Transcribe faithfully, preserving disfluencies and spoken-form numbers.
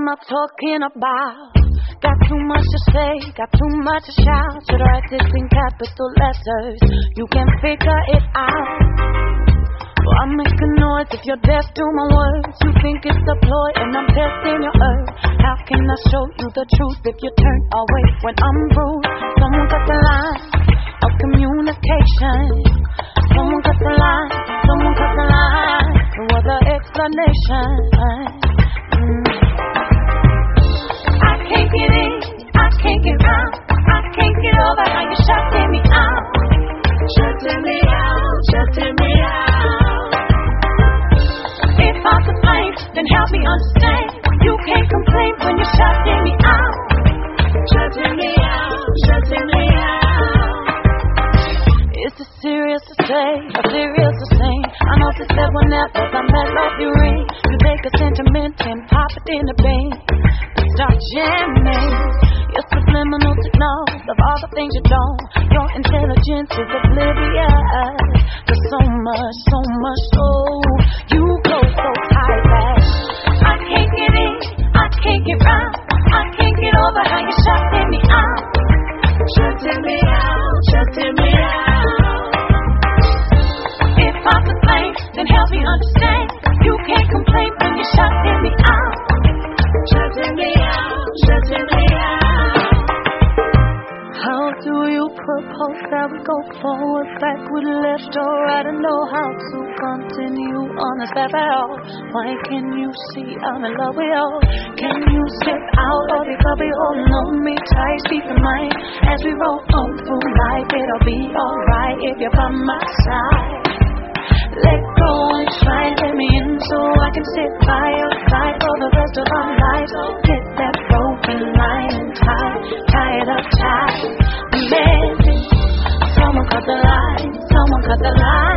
am I talking about? Got too much to say, got too much to shout. Should write this in capital letters, you can figure it out. Well, I make a noise if you're deaf to my words. You think it's a ploy and I'm testing your earth. How can I show you the truth if you turn away when I'm rude? Someone cut the line of communication. Someone cut the line, someone cut the line. No other explanation. Mm. I can't get in, I can't get round, I can't get over how you shutting me out. Shutting me out, shutting me out. If I complain, then help me understand. You can't complain when you're shutting me out. Shutting me out, shutting me out. Is it serious to say, or serious to sing? I noticed that whenever the melody rings, you take a sentiment and pop it in the bin. Start jamming. You're subliminal signals of all the things you don't. Your intelligence is oblivious to so much, so much so. You go so tight that I can't get in, I can't get round, I can't get over how you're shutting me out. Shutting me out, shutting me out. If I complain, then help me understand. You can't complain when you're shutting me out. Shutting me out, shutting me out. How do you propose that we go forward, backward, left or right? I know how to continue on this path at all. Why can't you see I'm in love with you? Can you step out of your cubby, hold on me tight, keep in mind as we roll on through life, it'll be alright if you're by my side. Let go and try, let me in so I can sit by your side for the rest of our lives. Get that broken line and tie, tie it up tight. Amazing. Someone cut the line, someone cut the line.